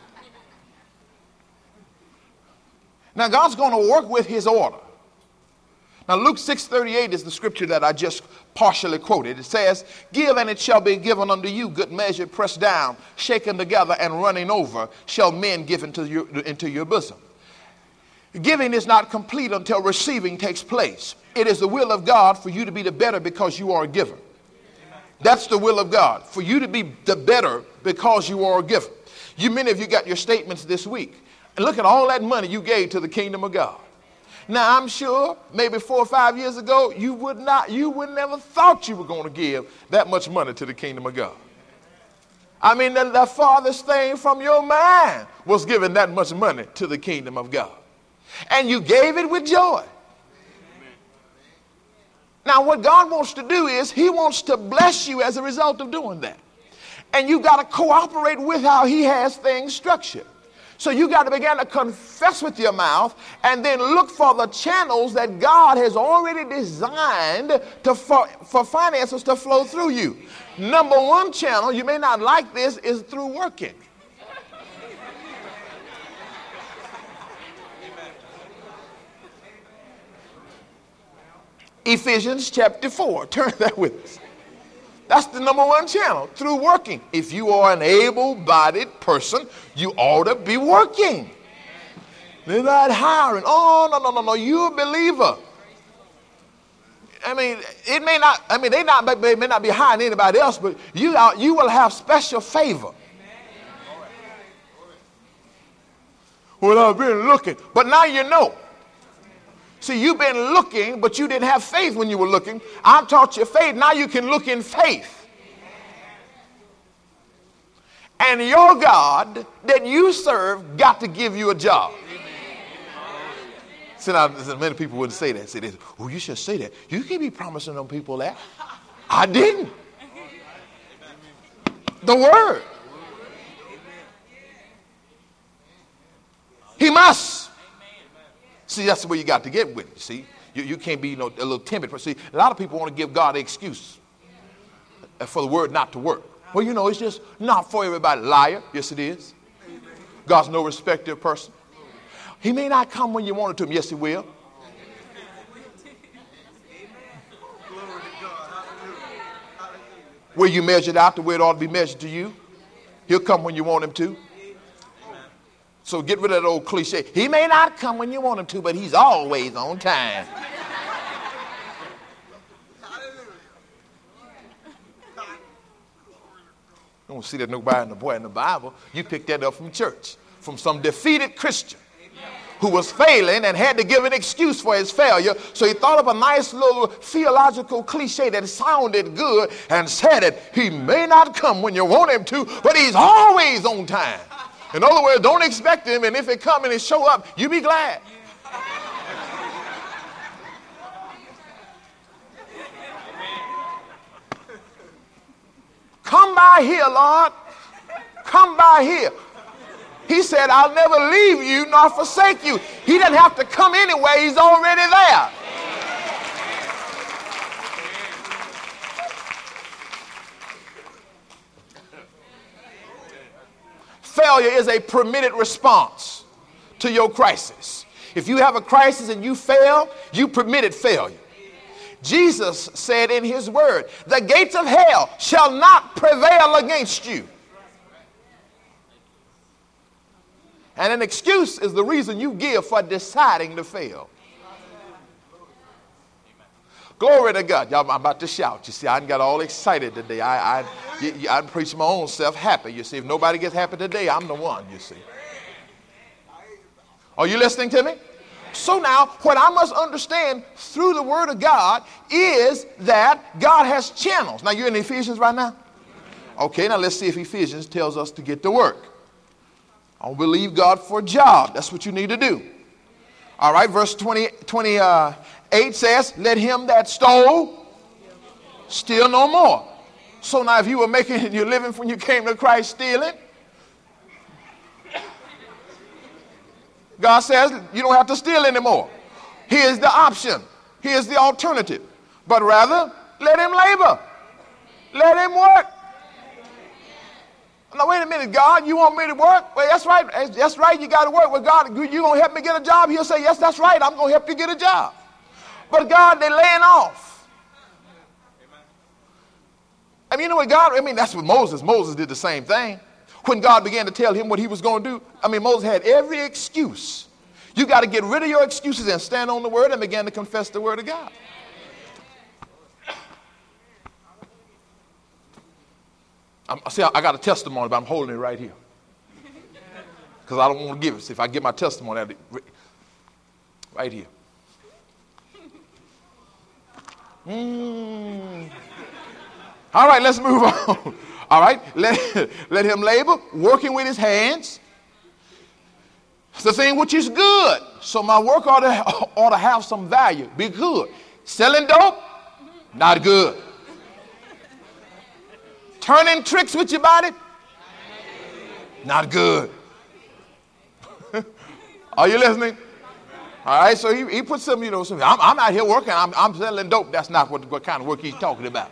Now, God's going to work with his order. Now, Luke six thirty-eight is the scripture that I just partially quoted. It says, give and it shall be given unto you, good measure, pressed down, shaken together, and running over, shall men give into your, into your bosom. Giving is not complete until receiving takes place. It is the will of God for you to be the better because you are a giver. That's the will of God, for you to be the better because you are a giver. You, many of you got your statements this week. And look at all that money you gave to the kingdom of God. Now, I'm sure maybe four or five years ago, you would not, you would never thought you were going to give that much money to the kingdom of God. I mean, the, the farthest thing from your mind was giving that much money to the kingdom of God. And you gave it with joy. Now, what God wants to do is he wants to bless you as a result of doing that. And you got to cooperate with how he has things structured. So you got to begin to confess with your mouth and then look for the channels that God has already designed to, for, for finances to flow through you. Number one channel, you may not like this, is through working. Ephesians chapter four. Turn that with us. That's the number one channel, through working. If you are an able-bodied person, you ought to be working. They're not hiring. Oh, no, no, no, no. You're a believer. I mean, it may not, I mean, they not they may not be hiring anybody else, but you are, you will have special favor. Well, I've been looking, but now you know. See, you've been looking, but you didn't have faith when you were looking. I taught you faith. Now you can look in faith. And your God that you serve got to give you a job. See, now, many people wouldn't say that. Say this. Oh, you should say that. You can't be promising them people that. I didn't. The word. He must. See, that's the way you got to get with it, see. You, you can't be you know, a little timid. See, a lot of people want to give God an excuse for the word not to work. Well, you know, it's just not for everybody. Liar. Yes, it is. God's no respecter of person. He may not come when you want it to him. Yes, he will. Will you measure it out the way it ought to be measured to you? He'll come when you want him to. So get rid of that old cliche. He may not come when you want him to, but he's always on time. You don't see that nobody in the boy in the Bible. You picked that up from church, from some defeated Christian who was failing and had to give an excuse for his failure. So he thought of a nice little theological cliche that sounded good and said it. He may not come when you want him to, but he's always on time. In other words, don't expect him, and if it come and it show up, you be glad. Come by here, Lord. Come by here. He said, I'll never leave you nor forsake you. He doesn't have to come anyway. He's already there. Failure is a permitted response to your crisis. If you have a crisis and you fail, you permitted failure. Jesus said in his word, the gates of hell shall not prevail against you. And an excuse is the reason you give for deciding to fail. Glory to God. Y'all, I'm about to shout. You see, I got all excited today. I, I, I, I preach my own self happy. You see, if nobody gets happy today, I'm the one, you see. Are you listening to me? So now, what I must understand through the Word of God is that God has channels. Now, you're in Ephesians right now? Okay, now let's see if Ephesians tells us to get to work. I'll believe God for a job. That's what you need to do. All right, verse twenty, twenty-eight says, let him that stole steal no more. So now if you were making your living when you came to Christ stealing, God says you don't have to steal anymore. Here's the option. Here's the alternative. But rather, let him labor. Let him work. Now, wait a minute, God, you want me to work? Well, that's right. That's right. You got to work with God. You going to help me get a job? He'll say, yes, that's right. I'm going to help you get a job. But God, they're laying off. I mean, you know what God, I mean, that's what Moses, Moses did the same thing. When God began to tell him what he was going to do, I mean, Moses had every excuse. You got to get rid of your excuses and stand on the word and begin to confess the word of God. I'm, see, I got a testimony, but I'm holding it right here. Because I don't want to give it. See, if I give my testimony, I'll be right here. Mm. All right, let's move on. All right, let, let him labor, working with his hands. It's the thing which is good. So my work ought to, ought to have some value, be good. Selling dope, not good. Turning tricks with your body, not good. Are you listening? All right, so he, he put some, you know, some, I'm, I'm out here working, I'm, I'm selling dope. That's not what, what kind of work he's talking about.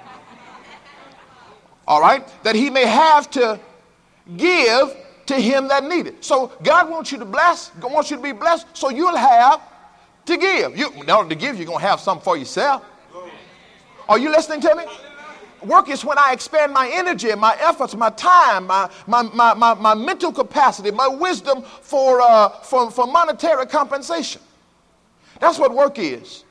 All right, that he may have to give to him that needed. So God wants you to bless, God wants you to be blessed, so you'll have to give. You, in order to give, you're going to have something for yourself. Are you listening to me? Work is when I expand my energy, my efforts, my time, my, my, my, my, my mental capacity, my wisdom for, uh, for, for monetary compensation. That's what work is.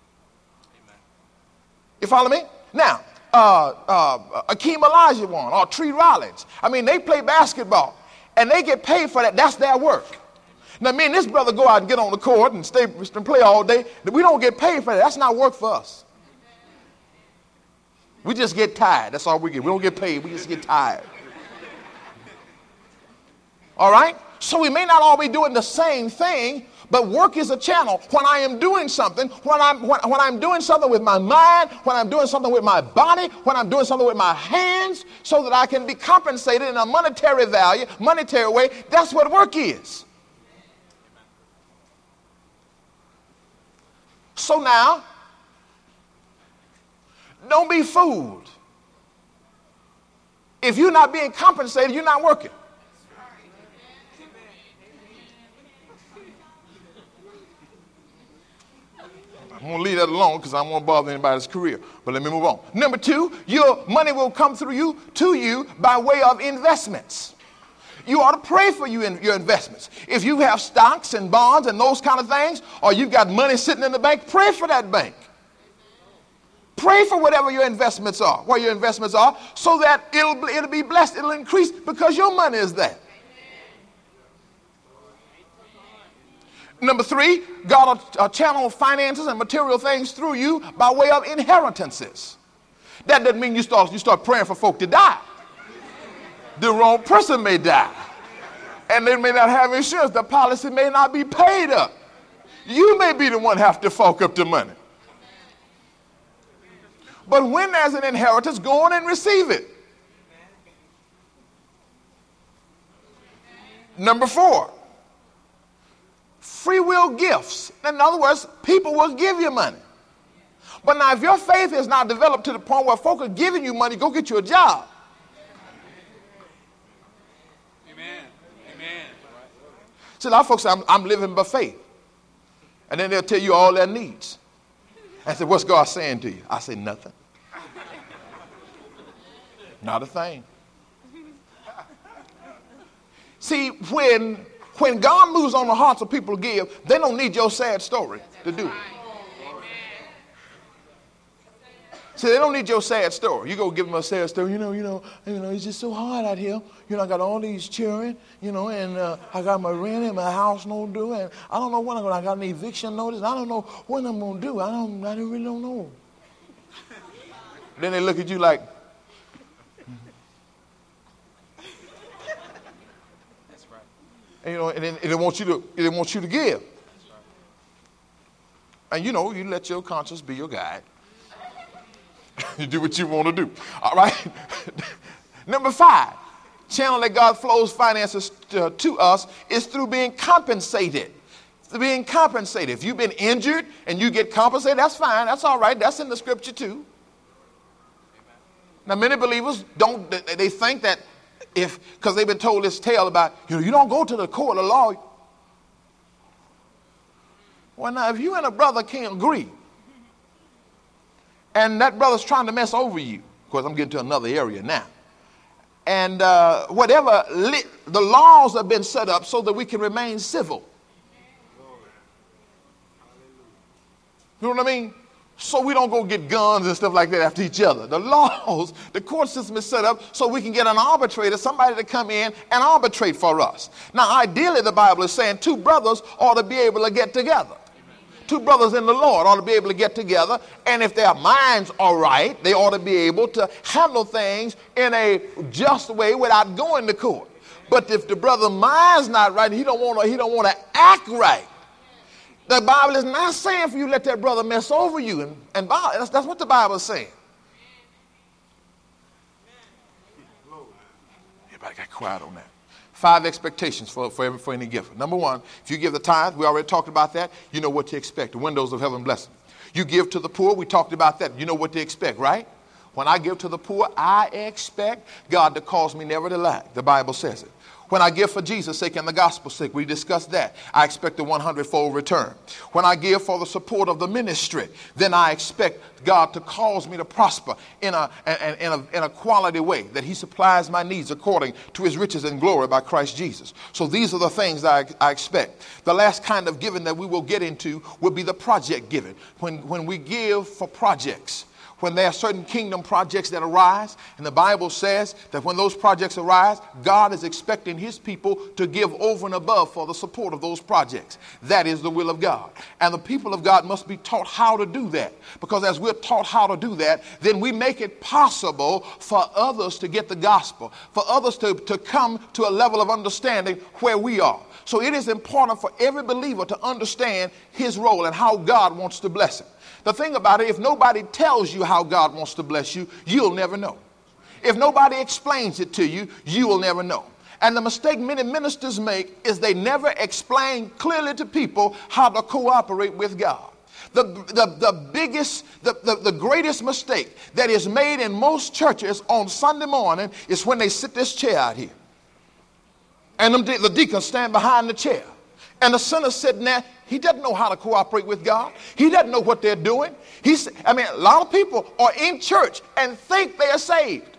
You follow me? Now, uh, uh, Akeem Olajuwon or Tree Rollins, I mean, they play basketball and they get paid for that. That's their work. Now, me and this brother go out and get on the court and stay and play all day. We don't get paid for that. That's not work for us. We just get tired. That's all we get. We don't get paid. We just get tired. All right? So we may not all be doing the same thing, but work is a channel. When I am doing something, when I'm, when, when I'm doing something with my mind, when I'm doing something with my body, when I'm doing something with my hands, so that I can be compensated in a monetary value, monetary way, that's what work is. So now, don't be fooled. If you're not being compensated, you're not working. I'm going to leave that alone because I don't want to bother anybody's career. But let me move on. Number two, your money will come through you to you by way of investments. You ought to pray for you in your investments. If you have stocks and bonds and those kind of things, or you've got money sitting in the bank, pray for that bank. Pray for whatever your investments are, where your investments are, so that it'll, it'll be blessed, it'll increase because your money is there. Number three, God will uh, channel finances and material things through you by way of inheritances. That doesn't mean you start, you start praying for folk to die. The wrong person may die. And they may not have insurance. The policy may not be paid up. You may be the one have to fork up the money. But when there's an inheritance, go on and receive it. Number four, free will gifts. In other words, people will give you money. But now if your faith is not developed to the point where folk are giving you money, go get you a job. Amen. Amen. See, a lot of folks say, I'm, I'm living by faith. And then they'll tell you all their needs. I said, what's God saying to you? I say, nothing. Not a thing. See, when, when God moves on the hearts of people to give, they don't need your sad story to do it. See, they don't need your sad story. You go give them a sad story. You know, you know, you know, it's just so hard out here. You know, I got all these children, you know, and uh, I got my rent and my house no due, and I don't know when I'm going to, I got an eviction notice. I don't know when I'm going to do. I don't, I really don't know. Then they look at you like, that's right. And, you know, and then and they want you to, they want you to give. That's right. And you know, you let your conscience be your guide. You do what you want to do. All right. Number five, channel that God flows finances to, to us is through being compensated. Through being compensated. If you've been injured and you get compensated, that's fine. That's all right. That's in the scripture too. Now, many believers don't, they think that if, because they've been told this tale about, you know, you don't go to the court of law. Well, now, if you and a brother can't agree, and that brother's trying to mess over you, of course, I'm getting to another area now. And uh, whatever, li- the laws have been set up so that we can remain civil. You know what I mean? So we don't go get guns and stuff like that after each other. The laws, the court system is set up so we can get an arbitrator, somebody to come in and arbitrate for us. Now, ideally, the Bible is saying two brothers ought to be able to get together. Two brothers in the Lord ought to be able to get together, and if their minds are right, they ought to be able to handle things in a just way without going to court. But if the brother's mind's not right, he don't want to, he don't want to act right. The Bible is not saying for you to let that brother mess over you, and, and that's, that's what the Bible is saying. Everybody got quiet on that. Five expectations for, for, for any giver. Number one, if you give the tithe, we already talked about that, you know what to expect. The windows of heaven blessing. You give to the poor, we talked about that. You know what to expect, right? When I give to the poor, I expect God to cause me never to lack. The Bible says it. When I give for Jesus' sake and the gospel's sake, we discussed that. I expect a hundred-fold return. When I give for the support of the ministry, then I expect God to cause me to prosper in a, in a, in a quality way, that he supplies my needs according to his riches and glory by Christ Jesus. So these are the things that I, I expect. The last kind of giving that we will get into will be the project giving. When, when we give for projects. When there are certain kingdom projects that arise, and the Bible says that when those projects arise, God is expecting his people to give over and above for the support of those projects. That is the will of God. And the people of God must be taught how to do that. Because as we're taught how to do that, then we make it possible for others to get the gospel, for others to, to come to a level of understanding where we are. So it is important for every believer to understand his role and how God wants to bless him. The thing about it, if nobody tells you how God wants to bless you, you'll never know. If nobody explains it to you, you will never know. And the mistake many ministers make is they never explain clearly to people how to cooperate with God. The, the, the biggest, the, the, the greatest mistake that is made in most churches on Sunday morning is when they sit this chair out here. And them, the deacons stand behind the chair. And the sinner sitting there, he doesn't know how to cooperate with God. He doesn't know what they're doing. He's, I mean, a lot of people are in church and think they are saved.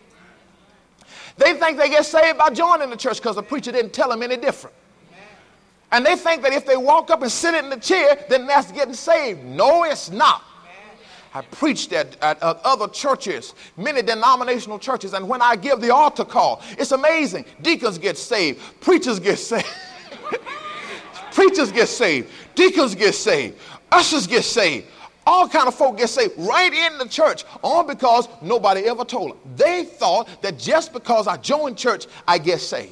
They think they get saved by joining the church because the preacher didn't tell them any different. And they think that if they walk up and sit in the chair, then that's getting saved. No, it's not. I preached at, at, at other churches, many denominational churches, and when I give the altar call, it's amazing. Deacons get saved. Preachers get saved. Preachers get saved. Deacons get saved. Ushers get saved. All kind of folk get saved right in the church, all because nobody ever told them. They thought that just because I joined church, I get saved.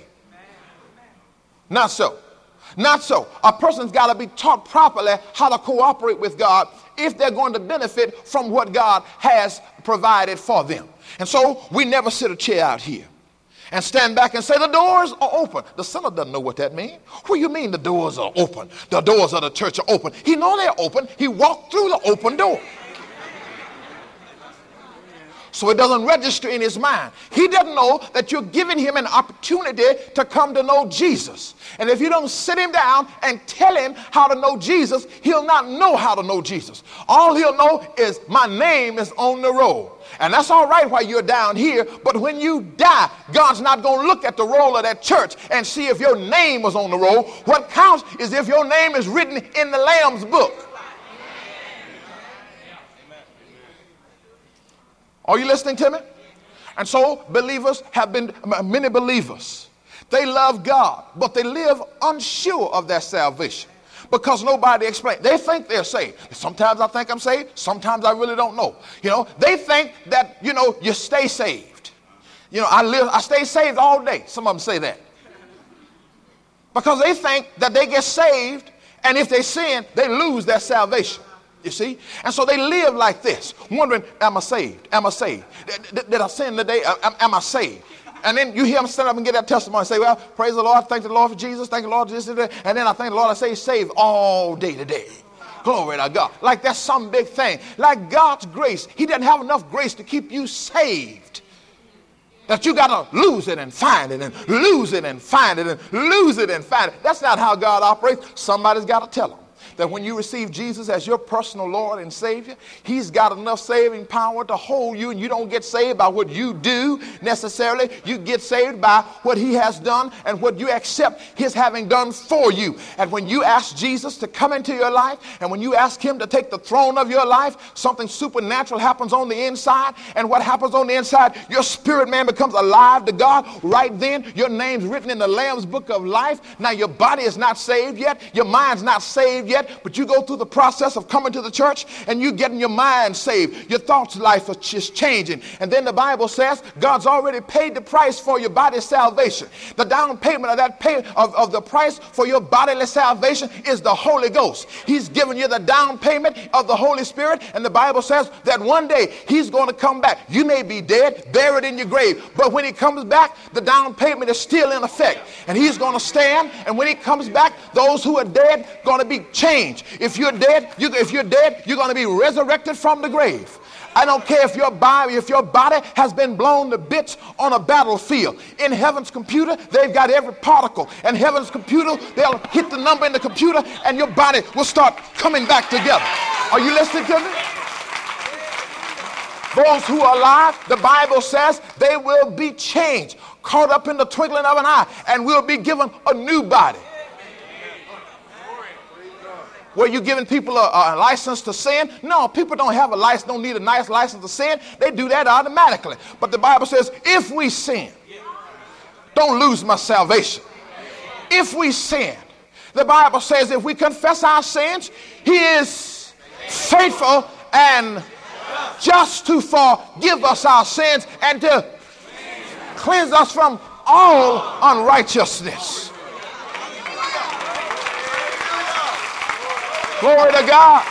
Not so. Not so. A person's got to be taught properly how to cooperate with God if they're going to benefit from what God has provided for them. And so we never sit a chair out here and stand back and say the doors are open. The sinner doesn't know what that means. What do you mean the doors are open? The doors of the church are open. He know they're open. He walked through the open door. So it doesn't register in his mind. He doesn't know that you're giving him an opportunity to come to know Jesus. And if you don't sit him down and tell him how to know Jesus, he'll not know how to know Jesus. All he'll know is my name is on the roll. And that's all right while you're down here, but when you die, God's not going to look at the roll of that church and see if your name was on the roll. What counts is if your name is written in the Lamb's book. Are you listening to me? And so believers have been, many believers, they love God, but they live unsure of their salvation because nobody explains. They think they're saved. Sometimes I think I'm saved. Sometimes I really don't know. You know, they think that, you know, you stay saved. You know, I live, I stay saved all day. Some of them say that. Because they think that they get saved, and if they sin, they lose their salvation. You see? And so they live like this, wondering, am I saved? Am I saved? Did, did I sin today? Am, am I saved? And then you hear them stand up and get that testimony and say, well, praise the Lord, thank the Lord for Jesus, thank the Lord for this, and then I thank the Lord, I say saved all day today. Glory to God. Like that's some big thing. Like God's grace, he doesn't have enough grace to keep you saved. That you got to lose it and find it and lose it and find it and lose it and find it. That's not how God operates. Somebody's got to tell them that when you receive Jesus as your personal Lord and Savior, he's got enough saving power to hold you, and you don't get saved by what you do necessarily. You get saved by what he has done and what you accept his having done for you. And when you ask Jesus to come into your life, and when you ask him to take the throne of your life, something supernatural happens on the inside. And what happens on the inside, your spirit man becomes alive to God. Right then, your name's written in the Lamb's book of life. Now your body is not saved yet. Your mind's not saved yet. But you go through the process of coming to the church and you getting your mind saved. Your thoughts life is just changing. And then the Bible says God's already paid the price for your body's salvation. The down payment of that pay of, of the price for your bodily salvation is the Holy Ghost. He's given you the down payment of the Holy Spirit. And the Bible says that one day he's going to come back. You may be dead, buried in your grave. But when he comes back, the down payment is still in effect. And he's going to stand. And when he comes back, those who are dead are going to be changed. If you're dead, you, if you're dead, you're going to be resurrected from the grave. I don't care if your body, if your body has been blown to bits on a battlefield. In heaven's computer, they've got every particle. And heaven's computer, they'll hit the number in the computer, and your body will start coming back together. Are you listening to me? Those who are alive, the Bible says, they will be changed, caught up in the twinkling of an eye, and will be given a new body. Were you giving people a, a license to sin? No, people don't have a license, don't need a nice license to sin. They do that automatically. But the Bible says, if we sin, don't lose my salvation. If we sin, the Bible says if we confess our sins, he is faithful and just to forgive us our sins and to cleanse us from all unrighteousness. Glory to God.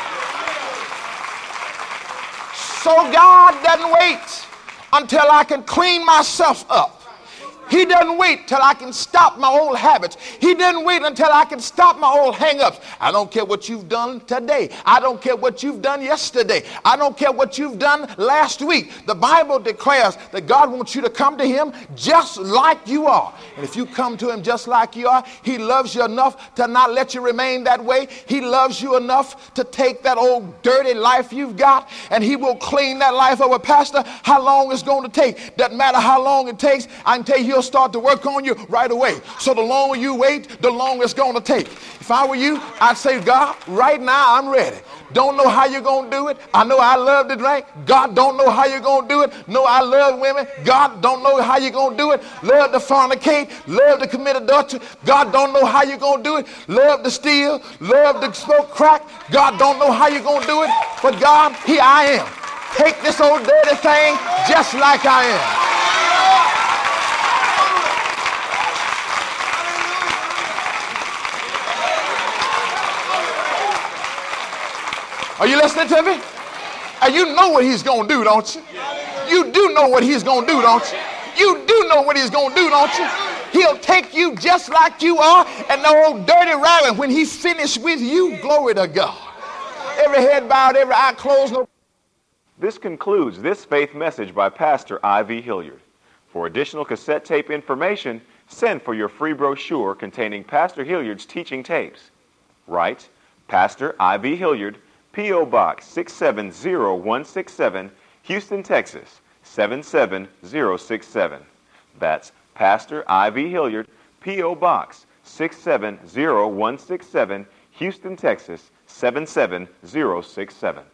So God doesn't wait until I can clean myself up. He doesn't wait till I can stop my old habits. He doesn't wait until I can stop my old hang-ups. I don't care what you've done today. I don't care what you've done yesterday. I don't care what you've done last week. The Bible declares that God wants you to come to him just like you are. And if you come to him just like you are, he loves you enough to not let you remain that way. He loves you enough to take that old dirty life you've got, and he will clean that life up. Pastor, how long it's going to take? Doesn't matter how long it takes. I can tell you, he'll start to work on you right away. So the longer you wait, the longer it's going to take. If I were you, I'd say, God, right now I'm ready. Don't know how you're going to do it. I know I love to drink. God don't know how you're going to do it. No, I love women. God don't know how you're going to do it. Love to fornicate. Love to commit adultery. God don't know how you're going to do it. Love to steal. Love to smoke crack. God don't know how you're going to do it. But God, here I am. Take this old dirty thing just like I am. Are you listening to me? And you know what he's going to do, don't you? You do know what he's going to do, don't you? You do know what he's going to do, don't you? He'll take you just like you are, and the old dirty rabbit, when he's finished with you, glory to God. Every head bowed, every eye closed. No. This concludes this faith message by Pastor I V Hilliard. For additional cassette tape information, send for your free brochure containing Pastor Hilliard's teaching tapes. Write, Pastor I V Hilliard, P O Box six seven zero one six seven, Houston, Texas seven seven zero six seven. That's Pastor I V Hilliard, P O Box six seven zero one six seven, Houston, Texas seven seven zero six seven.